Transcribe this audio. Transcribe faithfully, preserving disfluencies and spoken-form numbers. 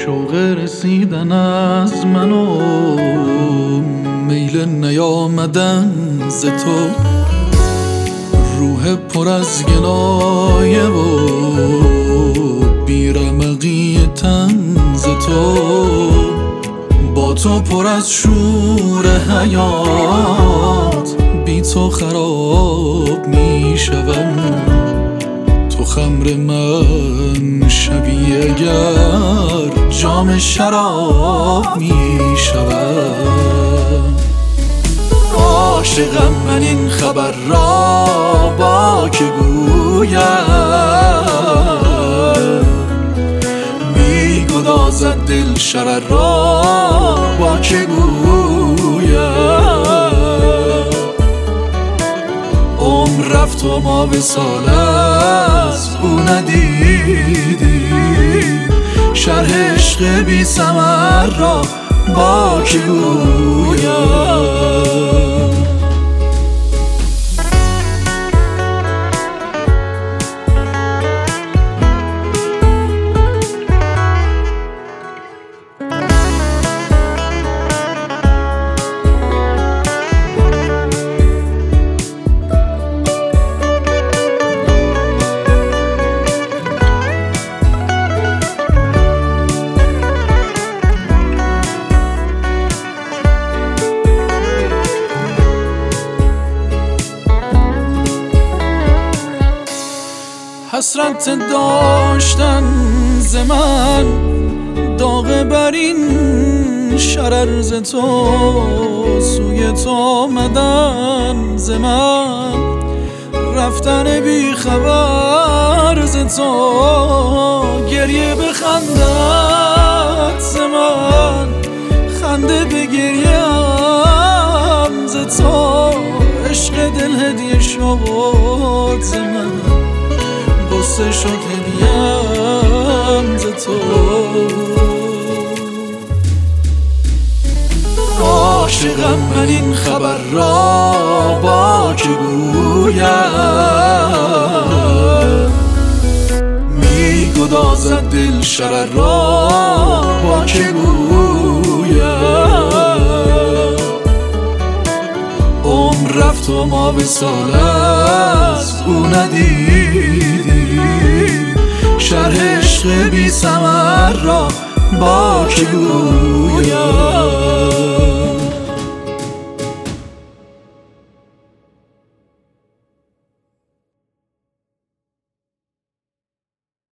شوق رسیدن از من و میل نیامدن ز تو، روح پر از گلایه و بیرمقی طنز تو، با تو پر از شور حیات، بی تو خراب می شوم. تو خمر من شبی اگر جام شراب می شوم. عاشقم من این خبر را با که گویم، می گدازد دل شرر را با که گویم. عمر رفت و ما وصال از او ندیدیم، شرح عشق بی ثمر را با که گویم. حسرت داشتن ز من، داغ بر این شرر ز تو، سوی تو آمدن ز من، رفتن بی خبر ز تو، گریه به خندت ز من، خنده به گریم ز تو، عشق دل هدیه شد ز من، قصه شد هدیم ز تو. عاشقم من این خبر را با که گویم، می گدازد دل شرر را با که گویم. عمر رفت و ما وصال از او ندیدیم، شرح عشق بی ثمر را با که گویم.